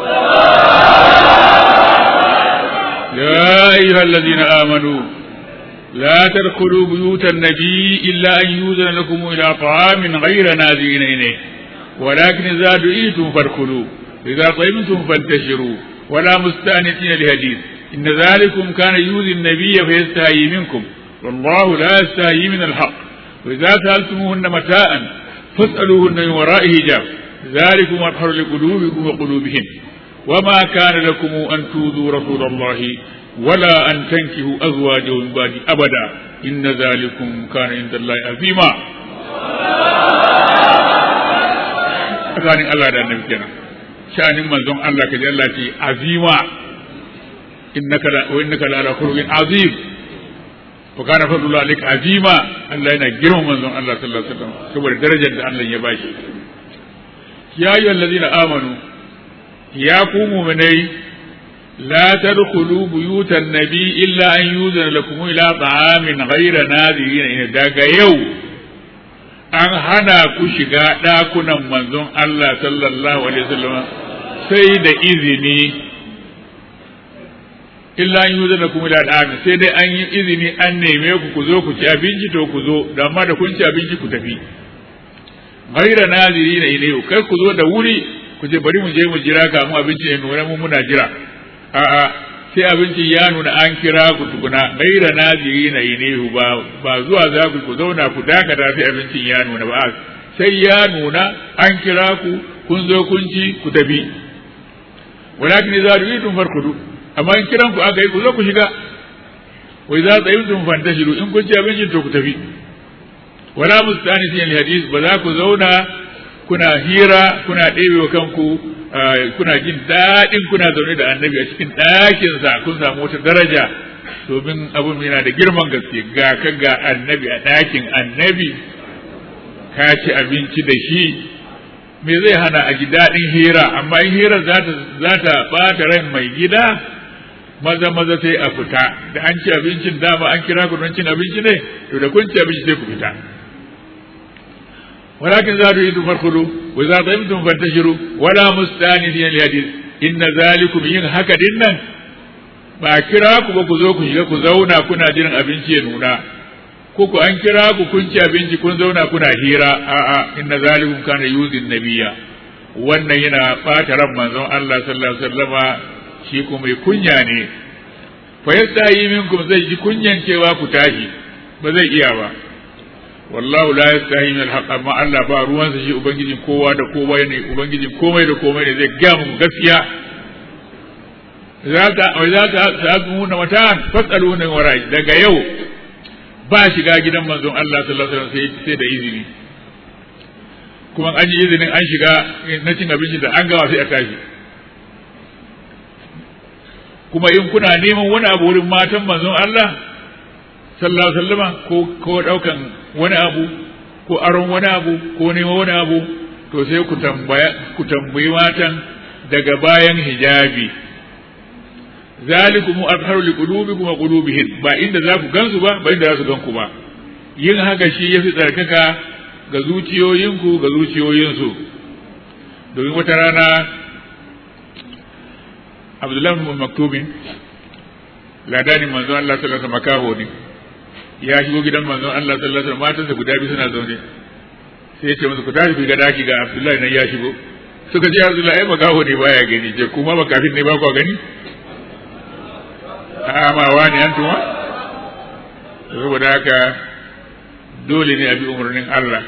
يا أيها الذين آمنوا لا تدخلوا بيوت النبي إلا أن يؤذن لكم إلى طعام غير ناظرين إليه ولكن إذا دعيتم فادخلوا إذا طعمتم فانتشروا ولا مستأنسين لحديث إن ذلكم كان يؤذي النبي فيستحيي منكم والله لا يستحيي من الحق وإذا سألتموهن متاعا فاسألوهن من وراء حجاب ذلكم أطهر لقلوبكم وقلوبهن وما كان لكم أن تؤذوا رسول الله ولا أن تنكحوا أزواجه من بعد أبدا إن ذلكم كان عند الله عظيما tsakanin Allah da annabi kenan sha'anin manzon Allah kaji Allah ce azima innaka la wa innaka la ala khuluqin azim wa kana fadlullah alayka azima Allah yana girman manzon Allah sallallahu alaihi wasallam saboda darajar da Allah ya bashi ya ayyuhal ladina amanu ya ku mu'minai la tadkhulu buyutan nabi illa an yuzana lakum ila ta'amin ghayra nadirin daga yau an hana ku shiga ɗakunan manzon Allah sallallahu alaihi wasallam sai da izini illa an yuza da kuma da ɗani sai dai an yi izini an neme ku ku zo ku ci abinci to ku zo da amma da kun ci abinci ku tafi ghaira naziri na ilayu kai ku zo da wuri ku je bari mu je mu jira ka mu abinci ya nuna mu muna jira a'a sai abinci ya nuna an kira ku tukuna ghaira naziri na ilayu ba ba zuwa za ku ku zauna ku dakata sai abincin ya nuna ba sai ya nuna an kira ku kun zo kun ci ku tafi walakin idza du'itum farkudu amma in kiran ku aka yi ku zo ku shiga wai za ta yi tun fantashiru in kun ci abincin to ku tafi wala mustanisin li hadis ba za ku zauna kuna hira kuna ɗebe wa kanku kuna jin daɗin kuna zaune da annabi a cikin ɗakin sa kun samu wata daraja domin abun yana da girman gaske ga ka ga annabi a ɗakin annabi ka ci abinci da shi me zai hana a ji daɗin hira amma in hira za ta ɓata ran mai gida maza maza sai a fita da an ci abincin dama an kira ku don cin abinci ne to da kun ci abinci sai ku fita walakin za ta yi tu farkudu wa za ta yi tu fantashiru wala mustanisin li hadith inna zalikum yin haka din nan ba kira ku ba ku zo ku shiga ku zauna kuna jiran abinci ya nuna ko ku an kira ku kun ci abinci kun zauna kuna hira a'a inna zalikum kana yuzin nabiyya wannan yana bata ran manzon Allah sallallahu alaihi wasallama shi kuma mai kunya ne fa yastahi minkum zai ji kunyan cewa ku tashi ba zai iya ba wallahu la yastahi min al-haqq amma Allah ba ruwan sa shi ubangijin kowa da kowa ne ubangijin komai da komai ne zai ga mu gaskiya zaka wai zaka sa'una matan fasaluna warai daga yau ba shiga gidan manzon Allah sallallahu alaihi wasallam sai da izini kuma an yi izinin an shiga na cin abinci da an gawa sai a tashi kuma in kuna neman wani abu wurin matan manzon Allah sallallahu alaihi wasallam ko ko daukan wani abu ko aron wani abu ko neman wani abu to sai ku tambaya ku tambayi matan daga bayan hijabi zalikum azharu liqulubikum wa qulubihim ba inda za ku gansu ba ba inda za su ganku ba yin haka shi yafi tsarkaka ga zuciyoyinku ga zuciyoyinsu domin wata rana Abdullahi bin Maktubin ladani manzon Allah sallallahu alaihi wasallam makaho ne ya shigo gidan manzon Allah sallallahu alaihi wasallam matansa guda biyu suna zaune sai ya ce musu ku tashi ga daki ga Abdullahi nan ya shigo suka ce Abdullahi ai makaho ne baya gani je kuma makafin ne ba ku gani amma wani an tuma saboda haka dole ne a bi umarnin Allah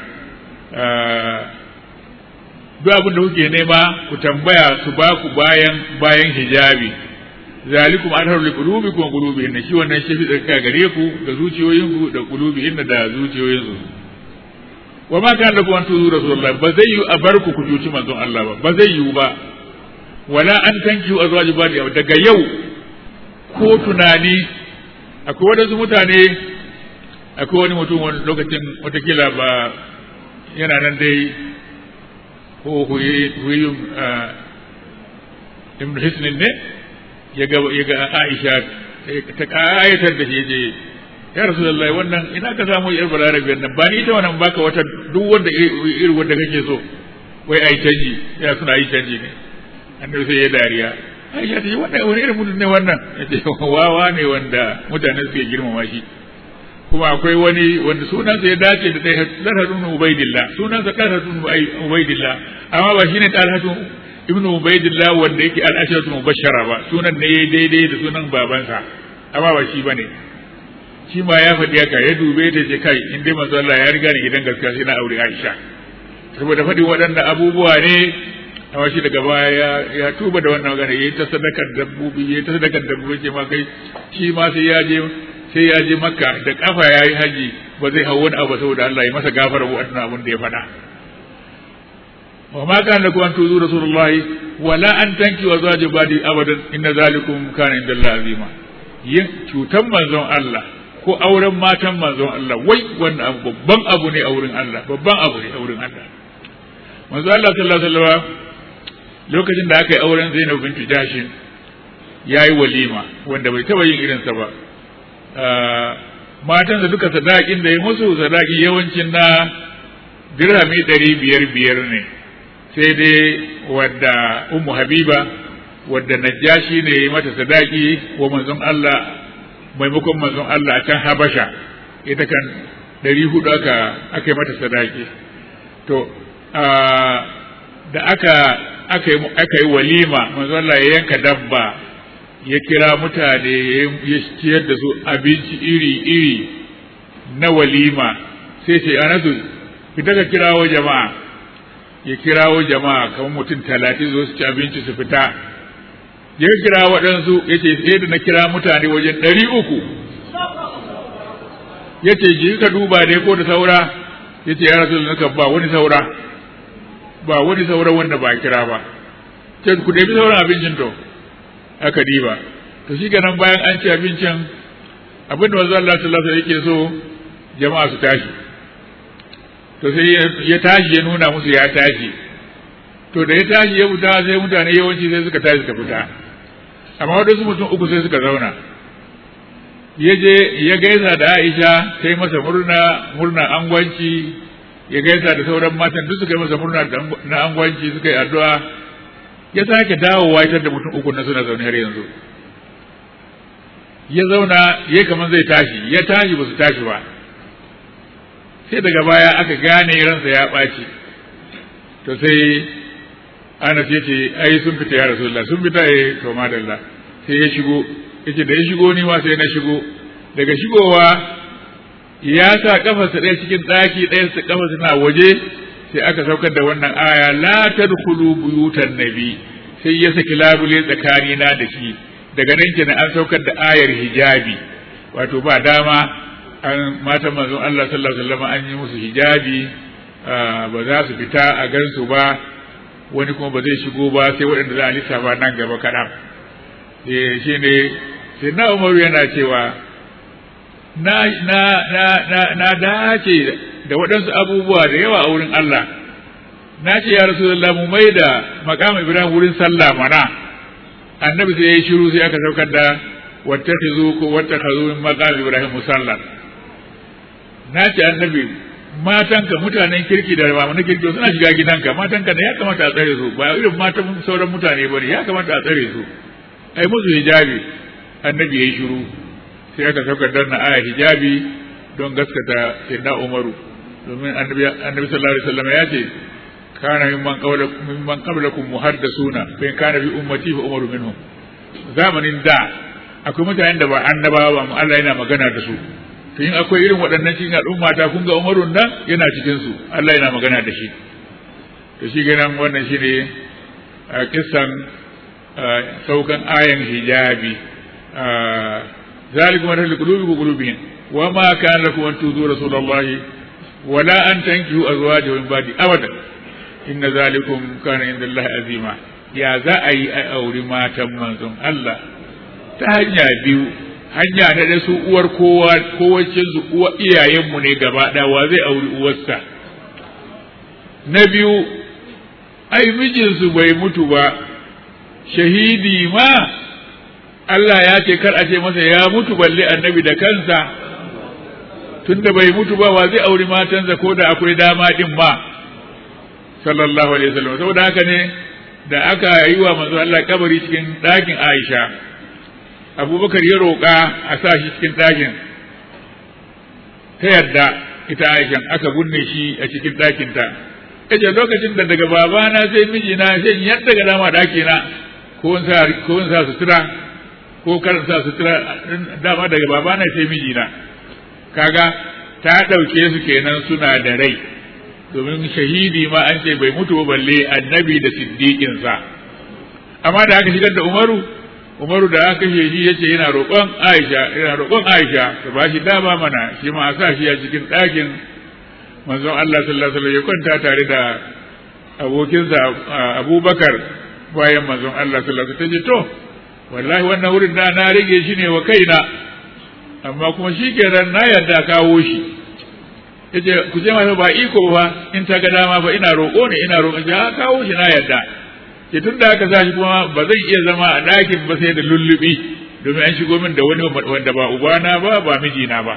duk abin da kuke nema ku tambaya su ba ku bayan bayan hijabi zalikum adharu liqulubikum wa qulubihin shi wannan shi fi tsaka gare ku da zuciyoyinku da qulubihin da zuciyoyinsu wa ma kana lakum an tuzu rasulullahi ba zai yi a bar ku ku cuci manzon Allah ba ba zai yi ba wala an tankiyu azwaji ba daga yau ko tunani akwai wadansu mutane akwai wani mutum wani lokacin watakila ba yana nan dai ko huyun ibn hisnin ne ya ga Aisha ta kayatar da shi je ya Rasulullahi wannan ina ka samu yar balarabiyar nan ba ni ita wannan baka wata duk wanda irin wanda kake so wai ai canji ya suna yi canji ne annabi sai ya dariya Aisha ta ce wannan wani irin mutum ne wannan yace wawa ne wanda mutane suke girmama shi kuma akwai wani wanda sunansa ya dace da ɗaya Talhatun Ubaidillah sunansa Talhatun Ubaidillah amma ba shine Talhatun Ibn Ubaidillah wanda yake al-Asharatu Mubashshara ba sunan ne yayi daidai da sunan babansa amma ba shi bane shi ma ya faɗi haka ya dube ta ce kai in dai manzo Allah ya riga ni gidan gaskiya sai na aure Aisha saboda faɗin waɗannan abubuwa ne amma shi daga baya ya tuba da wannan magana yayi ta sadakar dabbobi yayi ta sadakar dabbobi ce ma kai shi ma sai ya je sai ya je Makka da kafa yayi haji ba zai hawo wani abu saboda Allah ya masa gafara wannan abun da ya faɗa wa ma kana lakum an tuzu rasulullahi wala an tanki wa zaji badi abadan inna zalikum kana indallahi azima yin cutan manzon Allah ko auren matan manzon Allah wai wannan abu babban abu ne a wurin Allah babban abu ne a wurin Allah manzon Allah sallallahu alaihi wasallam lokacin da aka yi auren Zainab bintu Jashin yayi walima wanda bai taba yin irin sa ba matan da duka sadakin da ya musu sadaki yawancin na dirhami ɗari biyar biyar ne sai dai wadda Ummu Habiba wadda Najashi ne mata sadaki wa manzon Allah maimakon manzon Allah a can Habasha ita kan ɗari hudu aka aka yi mata sadaki to da aka aka yi walima manzon Allah ya yanka dabba ya kira mutane ya ciyar da su abinci iri-iri na walima sai ce Anasu fita ka kirawo jama'a ya kirawo jama'a kamar mutum talatin zo su ci abinci su fita ya kira waɗansu ya ce sai da na kira mutane wajen ɗari uku ya ce ji ka duba ne ko da saura ya ce ya rasu da ba wani saura ba wani saura wanda ba kira ba ce ku ɗebi sauran abincin to aka diba to shi ganin bayan an ci abincin abinda manzo Allah sallallahu alaihi yake so jama'a su tashi to sai ya tashi ya nuna musu ya tashi to da ya tashi ya fita sai mutane yawanci sai suka tashi suka fita amma wadansu mutum uku sai suka zauna ya je ya gaisa da Aisha sai masa murna murna angwanci ya gaisa da sauran matan duk suka yi masa murna na angwanci suka yi addu'a ya sake dawowa ita da mutum uku na suna zaune har yanzu ya zauna ya kaman zai tashi ya tashi ba su tashi ba sai daga baya aka gane ransa ya ɓaci to sai ana ce ce ai sun fita ya rasulullah sun fita eh to madalla sai ya shigo yace da ya shigo ni ma sai na shigo daga shigowa ya sa kafarsa ɗaya cikin ɗaki ɗaya sa kafarsa na waje sai aka saukar da wannan aya la tadkhulu buyutan nabi sai ya saki labule tsakanina da shi daga nan kenan an saukar da ayar hijabi wato ba dama an matan manzon Allah sallallahu alaihi wasallam an yi musu hijabi ba za su fita a gansu ba wani kuma ba zai shigo ba sai waɗanda za a lissafa nan gaba kaɗan shi ne sai na umaru yana cewa na na na na na dace da waɗansu abubuwa da yawa a wurin Allah na ce ya rasulullah mu mai da maqam ibrahim wurin sallah mana annabi sai ya yi shiru sai aka saukar da wattakhizu ko wattakhazu min maqam ibrahim musalla na ce annabi matanka mutanen kirki da ba na kirki suna shiga gidanka matanka da ya kamata a tsare su ba irin matan sauran mutane bane ya kamata a tsare su ai musu hijabi annabi yayi shiru sai aka saukar da aya hijabi don gaskata sayyidina Umaru domin annabi annabi sallallahu alaihi wasallam ya ce kana mimman qablakum mimman qablakum muhaddasuna fa in kana bi ummati fa umaru minhum zamanin da akwai mutanen da ba annabawa ba mu Allah yana magana da su to in akwai irin waɗannan cikin al'umma ta kun ga Umarun nan yana cikin su Allah yana magana da shi to shi ganin wannan shine kissan saukan ayan hijabi zalikum wa qulubi qulubihim wa ma kana lakum an tuzu rasulullahi wala an tankihu azwajahu min ba'di abada inna zalikum kana inda Allah azima ya za a yi a auri matan manzon Allah ta hanya biyu hanya na da su uwar kowa kowace su uwa iyayenmu ne gaba ɗaya wa zai auri uwarsa na biyu ai mijinsu bai mutu ba shahidi ma Allah ya ce kar a ce masa ya mutu balle annabi da kansa tunda bai mutu ba wa zai auri matansa ko da akwai dama din ma sallallahu alaihi wasallam saboda haka ne da aka yi wa manzo Allah kabari cikin ɗakin Aisha Abubakar ya roƙa a sa shi cikin ɗakin ta yadda ita Aisha aka binne shi a cikin ɗakin ta kaje lokacin da daga babana sai mijina sai yadda ga dama ɗakina ko in sa ko in sa sutura ko karin sa sutura dama daga babana sai mijina kaga ta ɗauke su kenan suna da rai domin shahidi ma an ce bai mutu ba balle annabi da siddiqinsa amma da aka shigar da Umaru Umaru da aka kashe shi yace yana roƙon Aisha yana roƙon Aisha ta bashi dama mana shi ma a sa shi a cikin ɗakin manzon Allah sallallahu alaihi wasallam ya kwanta tare da abokinsa Abubakar bayan manzon Allah sallallahu alaihi wasallam to wallahi wannan wurin da na rage shi ne wa kaina amma kuma shi kenan na yarda kawo shi yace ku je masa ba iko ba in ta ga dama ba ina roƙo ne ina roƙon ja kawo shi na yarda ke tun da aka sashi kuma ba zai iya zama a ɗakin ba sai da lullubi domin an shigo min da wani wanda ba ubana ba ba mijina ba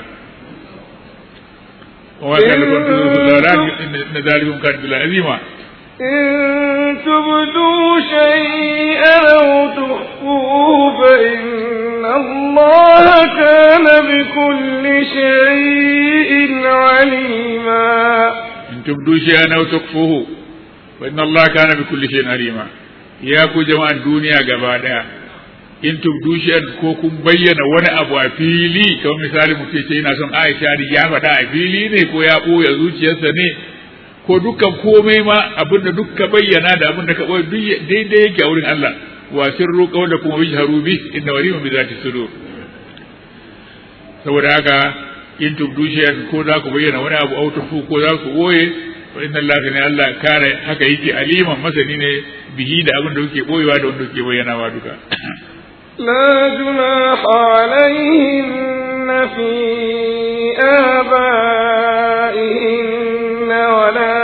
wa kana kuntu sallallahu inna zalikum kan bil azima in tubdu shay'an aw tukhfuhu fa inna allaha kana bi kulli shay'in alima in tubdu shay'an aw tukhfuhu fa inna allaha kana bi kulli shay'in alima ya ku jama'an duniya gaba daya in tubdu shay'an ko kun bayyana wani abu a fili kamar misali mutum ce yana son Aisha da ya faɗa a fili ne ko ya ɓoye zuciyarsa ne ko dukkan komai ma abinda dukka bayyana da abinda ka ɓoye daidai yake a wurin Allah wa sirru qawlakum wa wajharu bi inna waliyyun bi zati sudur saboda haka in tubdu shay'an ko za ku bayyana wani abu au tufu ko za ku ɓoye wa inna allaha ne Allah kare haka yake aliman masani ne bihi da abin da kuke boyewa da wanda kuke bayyanawa duka la junaha alayhin fi abaihin wala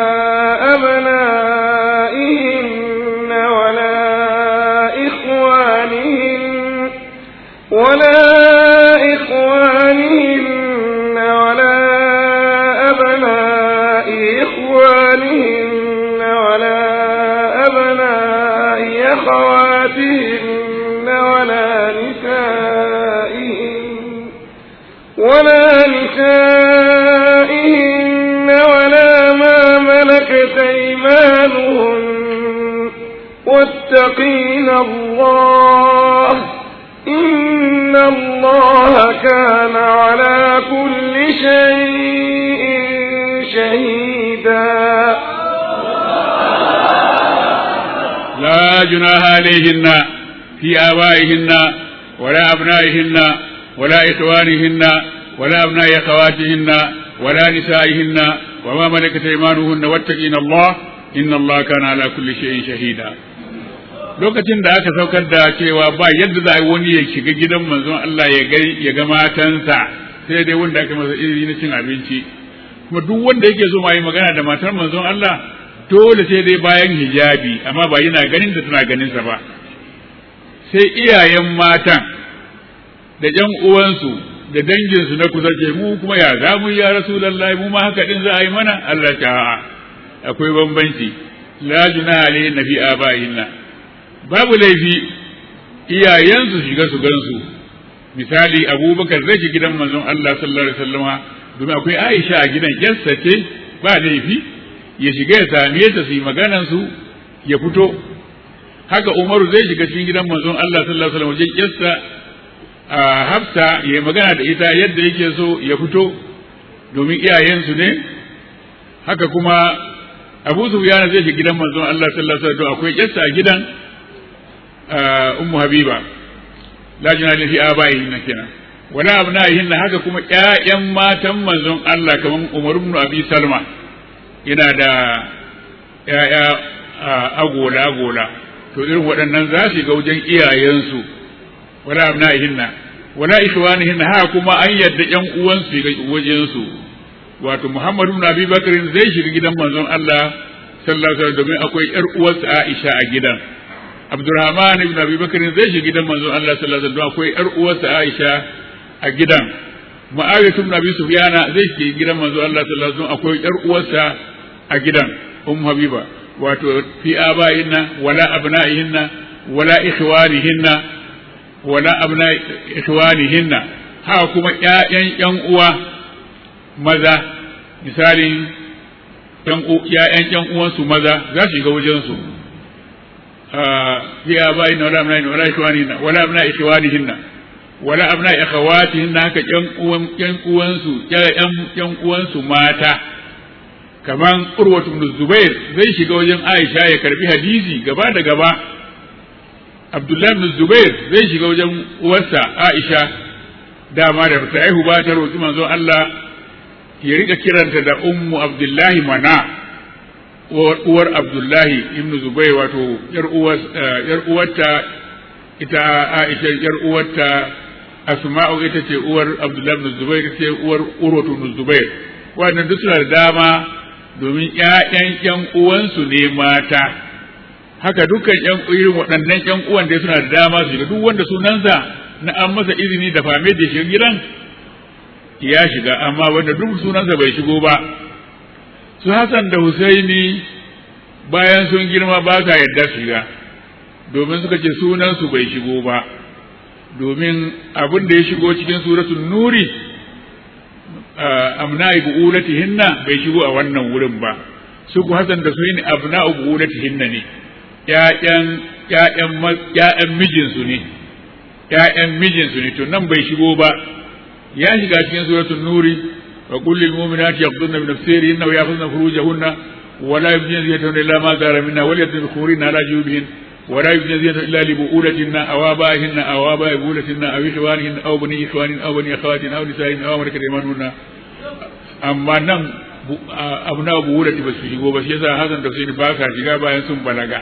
abnaihin wala ikhwanihin wala ikhwanihin wala إخوانهن ولا أبناء أخواتهن ولا نسائهن ولا نسائهن ولا ما ملكت أيمانهن واتقين الله إن الله كان على كل شيء شهيدا لا جناح عليهن في آبائهن ولا أبنائهن ولا إخوانهن ولا أبناء أخواتهن ولا نسائهن وما ملكت أيمانهن واتقين الله إن الله كان على كل شيء شهيدا. lokacin da aka saukar da cewa ba yadda za a yi wani ya shiga gidan manzon Allah ya ga ya ga matansa sai dai wanda aka masa izini na cin abinci, kuma duk wanda yake so ma yi magana da matar manzon Allah dole sai dai bayan hijabi, amma ba yana ganin da tana ganin sa ba. Sai iyayen matan da ƴan uwansu da danginsu na kusa ce mu kuma ya za mu ya rasulullahi mu ma haka din za a yi mana. Allah ta akwai bambanci. La junaha alayhi fi abaihinna, babu laifi iyayensu shiga su gansu. Misali Abubakar zai shiga gidan manzon Allah sallallahu alaihi wasallama domin akwai Aisha a gidan, yarsa ce, ba laifi ya shiga ya same ta su yi maganan su ya fito. Haka Umaru zai shiga cikin gidan manzon Allah sallallahu alaihi wasallam wajen yarsa a Hafsa ya magana da ita yadda yake so ya fito domin iyayensu ne. Haka kuma Abu Sufyan zai shiga gidan manzon Allah sallallahu alaihi wasallam akwai yarsa a gidan Ummu Habiba. La junaha fi abaihinna kenan wala abnaihinna. Haka kuma ƴaƴan matan manzon Allah kaman Umar ibn Abi Salma yana da ƴaƴa agola agola, to irin waɗannan za su ga wajen iyayensu. Wala abnaihinna wala ikhwanihinna. Haka kuma an yadda ƴan uwansu ga wajen su. Wato Muhammad ibn Abi Bakr zai shiga gidan manzon Allah sallallahu alaihi wasallam domin akwai ƴar uwarsa Aisha a gidan. Abdurrahman ibn Abi Bakr zai shiga gidan manzon Allah sallallahu alaihi wasallam akwai ƴar uwarsa Aisha a gidan. Muawiya ibn Abi Sufyan zai shiga gidan manzon Allah sallallahu alaihi wasallam akwai ƴar uwarsa a gidan Ummu Habiba. Wato fi abaihinna wala abnaihinna wala ikhwanihinna wala abna'i ikhwanihinna. Haka kuma ƴaƴan ƴan uwa maza, misalin ƴaƴan ƴan uwansu maza za su shiga wajen su. fi abaihinna wala abna'ihinna wala ikhwanihinna wala abna'i ikhwanihinna wala abna'i akhawatihinna. Haka ƴan uwan ƴan uwansu ƴaƴan ƴan uwansu mata kaman Urwatu ibn Zubair zai shiga wajen Aisha ya karbi hadisi gaba da gaba. Abdullah ibn Zubair zai shiga wajen uwarsa Aisha, dama da ta haihu ba ta roƙi manzon Allah ya rika kiranta da Ummu Abdullahi mana, uwar Abdullahi ibn Zubair, wato yar uwar yar uwarta ita Aisha, yar uwarta Asma'u ita ce uwar Abdullah ibn Zubair, ce uwar Urwatu ibn Zubair. Wannan duk suna da dama domin ƴaƴan ƴan uwansu ne mata. Haka dukkan ƴan irin waɗannan ƴan uwan da suna da dama su shiga, duk wanda sunansa na an masa izini da fame da shiga gidan ya shiga, amma wanda duk sunansa bai shigo ba. Su Hassan da Husaini bayan sun girma ba sa yadda shiga domin suka ce sunansu bai shigo ba, domin abin da ya shigo cikin suratul Nuri amna'i bu'ulatihinna bai shigo a wannan wurin ba. Su ku Hassan da Husaini abna'u bu'ulatihinna ne, ƴaƴan ƴaƴan ƴaƴan mijinsu ne, ƴaƴan mijinsu ne, to nan bai shigo ba. Ya shiga cikin suratul Nuri wa qul lil mu'minati yaghdudna min absarihinna wa yahfazna furujahunna wa la yubdina zinatahunna illa ma zahara minha wa liyadhkurna khumurina ala jubihin wa la yubdina zinatahunna illa li bu'ulatihinna aw aba'ihinna aw aba'i bu'ulatihinna aw ikhwanihinna aw bani ikhwanihinna aw bani akhawatihinna aw nisa'ihinna aw malakat aymanuhunna. Amma nan abna bu'ulati ba su shigo ba, shi yasa Hassan da Husaini ba ka shiga bayan sun balaga.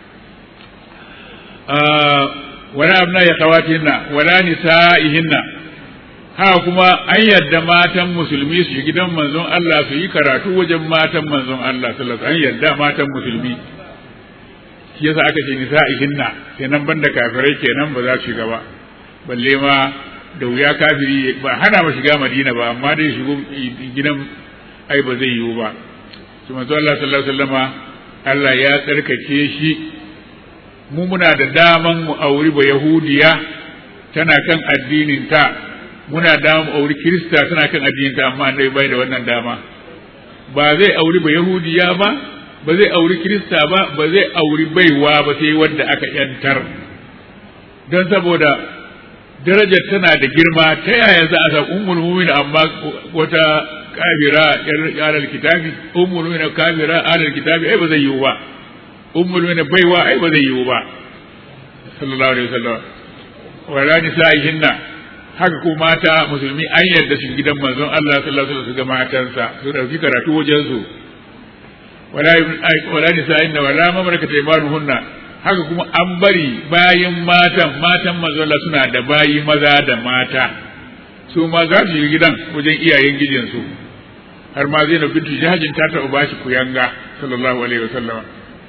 wala abna akhawatihinna wala nisa'ihinna. Haka kuma an yadda matan musulmi su gidan manzon Allah su yi karatu wajen matan manzon Allah sallallahu alaihi wasallam. An yadda matan musulmi, shi yasa aka ce nisa'ihinna, kenan banda kafirai kenan ba za su shiga ba. Balle ma da wuya kafiri ba hana ba shiga Madina ba, amma dai shigo gidan ai ba zai yiwu ba. Su manzon Allah sallallahu alaihi wasallama Allah ya tsarkake shi. Mu muna da daman mu auri ba Yahudiya tana kan addinin ta, muna da mu auri Kirista tana kan addinin ta, amma annabi bai da wannan dama. Ba zai auri ba Yahudiya ba, ba zai auri Kirista ba, ba zai auri baiwa ba sai wanda aka yantar. Don saboda darajar tana da girma ta yaya za a samu ummul mu'min amma wata kafira yar alkitabi ummul mu'min kafira alal kitabi ai ba zai yiwu ba ummul mu'min baiwa ai ba zai yiwu ba sallallahu alaihi wasallam wala nisa'ihinna haka ko mata musulmi an yarda su gidan manzon Allah sallallahu alaihi wasallam su ga matansa su dauki karatu wajen su wala wala nisa'inna wala mamlakata imanuhunna haka kuma an bari bayin matan matan manzon Allah suna da bayi maza da mata su ma za su yi gidan wajen iyayen gijinsu har ma Zainab bintu Jahajin ta taɓa bashi kuyanga sallallahu alaihi wasallam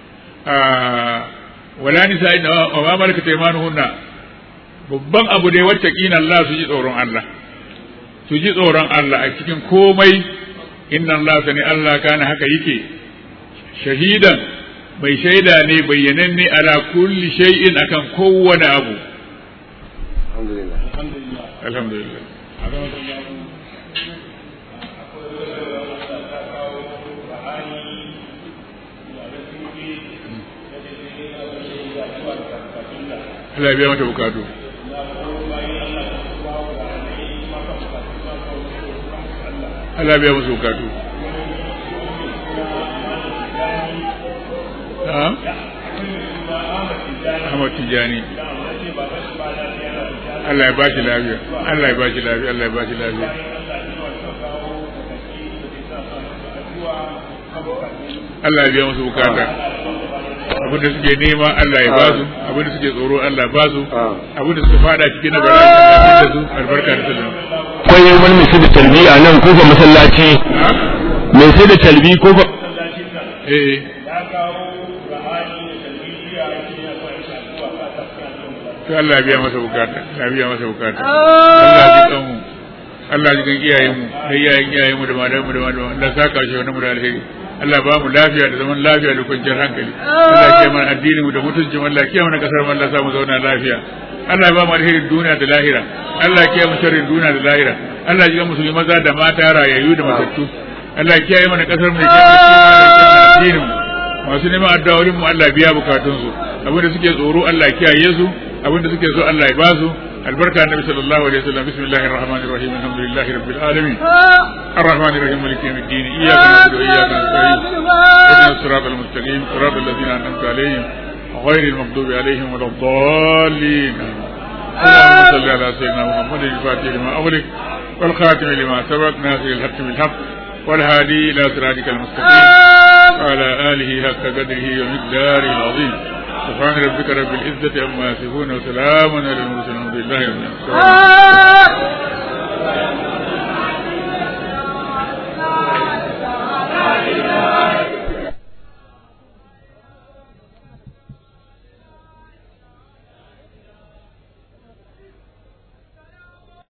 wala nisa'inna wa ma malakata imanuhunna babban abu dai wacce kina Allah su ji tsoron Allah su ji tsoron Allah a cikin komai inna Allah sani Allah kana haka yake shahidan mai shaida ne bayyananne ala kulli shay'in akan kowane abu alhamdulillah alhamdulillah Allah ya biya mata bukatu Allah ya biya musu bukatu Ahmad Tijani Allah ya ba shi lafiya Allah ya ba shi lafiya Allah ya ba shi lafiya Allah ya biya musu bukata abin da suke nema Allah ya basu abin da suke tsoro Allah ya basu abin da suke fada cikin na bara da su albarka da sallam akwai wani mai sai da talbi a nan kofa masallaci mai sai da talbi kofa eh to Allah ya biya masa bukata Allah ya biya masa bukata Allah ya ji kanmu Allah ya ji kan iyayenmu da iyayen iyayenmu da malamanmu da malamanmu Allah saka shi wannan mu da alheri Allah ba mu lafiya da zaman lafiya da kwanciyar hankali Allah ya mana addini mu da mutuncin Allah ya mana kasar mu Allah sa mu zauna lafiya Allah ya ba mu alherin duniya da lahira Allah ya kiyaye mu sharrin duniya da lahira Allah ya ji musulmi maza da mata rayayyu da matattu Allah ya kiyaye mana kasar mu ya kiyaye addinin mu masu neman addu'o'in mu Allah ya biya bukatun su abin da suke tsoro Allah ya kiyaye su abin da suke so Allah ya ba su البركة النبي صلى الله عليه وسلم بسم الله الرحمن الرحيم الحمد لله رب العالمين الرحمن الرحيم مالك يوم الدين إياك نعبد وإياك نستعين اهدنا الصراط المستقيم صراط الذين أنعمت عليهم غير المغضوب عليهم ولا الضالين اللهم صل على سيدنا محمد الفاتح لما أغلق والخاتم لما سبق ناصر الحق بالحق والهادي إلى صراطك المستقيم وعلى آله حق قدره ومقداره العظيم سبحان ربك رب العزة عما يصفون وسلام على المرسلين والحمد لله رب العالمين.